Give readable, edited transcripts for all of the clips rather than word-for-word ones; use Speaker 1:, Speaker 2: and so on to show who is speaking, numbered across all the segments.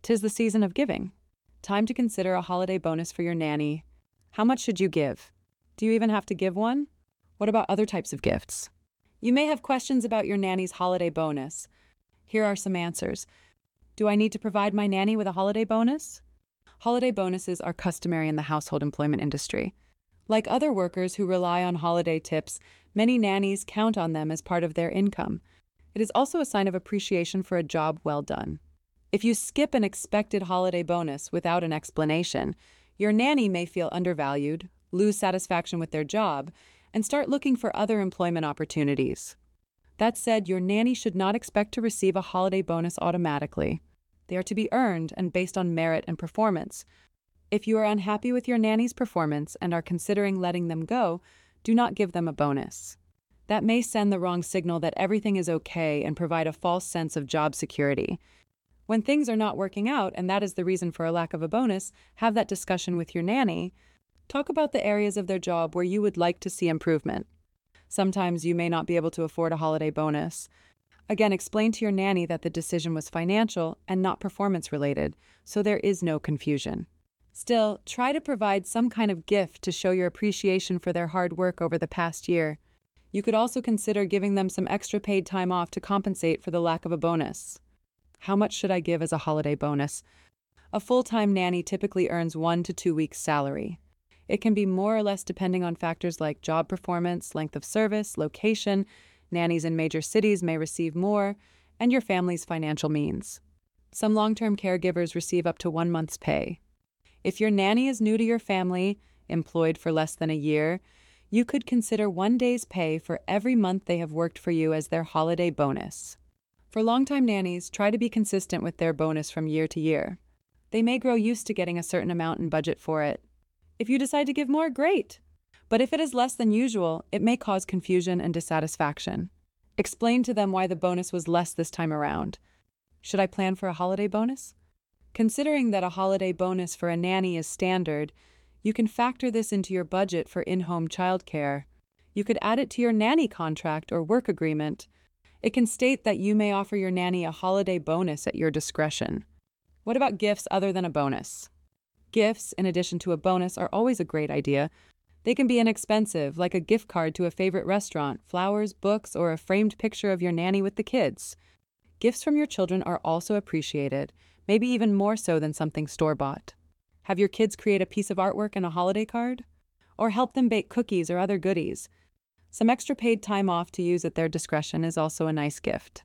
Speaker 1: 'Tis the season of giving. Time to consider a holiday bonus for your nanny. How much should you give? Do you even have to give one? What about other types of gifts? You may have questions about your nanny's holiday bonus. Here are some answers. Do I need to provide my nanny with a holiday bonus? Holiday bonuses are customary in the household employment industry. Like other workers who rely on holiday tips, many nannies count on them as part of their income. It is also a sign of appreciation for a job well done. If you skip an expected holiday bonus without an explanation, your nanny may feel undervalued, lose satisfaction with their job, and start looking for other employment opportunities. That said, your nanny should not expect to receive a holiday bonus automatically. They are to be earned and based on merit and performance. If you are unhappy with your nanny's performance and are considering letting them go, do not give them a bonus. That may send the wrong signal that everything is okay and provide a false sense of job security. When things are not working out, and that is the reason for a lack of a bonus, have that discussion with your nanny. Talk about the areas of their job where you would like to see improvement. Sometimes you may not be able to afford a holiday bonus. Again, explain to your nanny that the decision was financial and not performance related, so there is no confusion. Still, try to provide some kind of gift to show your appreciation for their hard work over the past year. You could also consider giving them some extra paid time off to compensate for the lack of a bonus. How much should I give as a holiday bonus? A full-time nanny typically earns 1 to 2 weeks' salary. It can be more or less depending on factors like job performance, length of service, location. Nannies in major cities may receive more, and your family's financial means. Some long-term caregivers receive up to 1 month's pay. If your nanny is new to your family, employed for less than a year, you could consider 1 day's pay for every month they have worked for you as their holiday bonus. For longtime nannies, try to be consistent with their bonus from year to year. They may grow used to getting a certain amount and budget for it. If you decide to give more, great. But if it is less than usual, it may cause confusion and dissatisfaction. Explain to them why the bonus was less this time around. Should I plan for a holiday bonus? Considering that a holiday bonus for a nanny is standard, you can factor this into your budget for in-home childcare. You could add it to your nanny contract or work agreement. It can state that you may offer your nanny a holiday bonus at your discretion. What about gifts other than a bonus? Gifts, in addition to a bonus, are always a great idea. They can be inexpensive, like a gift card to a favorite restaurant, flowers, books, or a framed picture of your nanny with the kids. Gifts from your children are also appreciated, maybe even more so than something store-bought. Have your kids create a piece of artwork and a holiday card? Or help them bake cookies or other goodies. Some extra paid time off to use at their discretion is also a nice gift.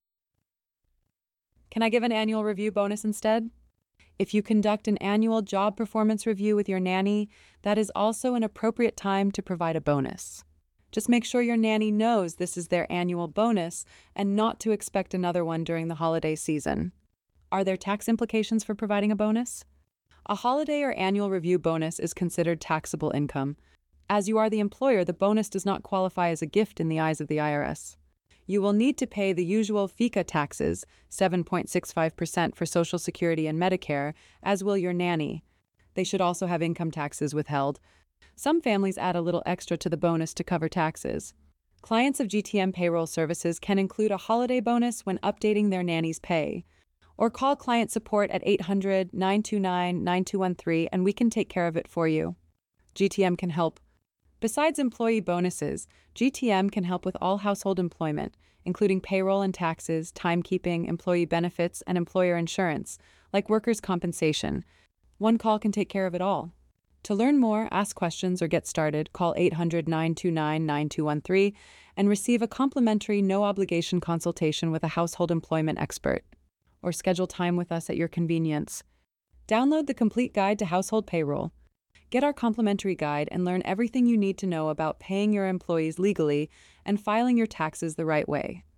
Speaker 1: Can I give an annual review bonus instead? If you conduct an annual job performance review with your nanny, that is also an appropriate time to provide a bonus. Just make sure your nanny knows this is their annual bonus and not to expect another one during the holiday season. Are there tax implications for providing a bonus? A holiday or annual review bonus is considered taxable income. As you are the employer, the bonus does not qualify as a gift in the eyes of the IRS. You will need to pay the usual FICA taxes, 7.65% for Social Security and Medicare, as will your nanny. They should also have income taxes withheld. Some families add a little extra to the bonus to cover taxes. Clients of GTM Payroll Services can include a holiday bonus when updating their nanny's pay. Or call client support at 800-929-9213 and we can take care of it for you. GTM can help. Besides employee bonuses, GTM can help with all household employment, including payroll and taxes, timekeeping, employee benefits, and employer insurance, like workers' compensation. One call can take care of it all. To learn more, ask questions, or get started, call 800-929-9213 and receive a complimentary, no-obligation consultation with a household employment expert. Or schedule time with us at your convenience. Download the complete guide to household payroll. Get our complimentary guide and learn everything you need to know about paying your employees legally and filing your taxes the right way.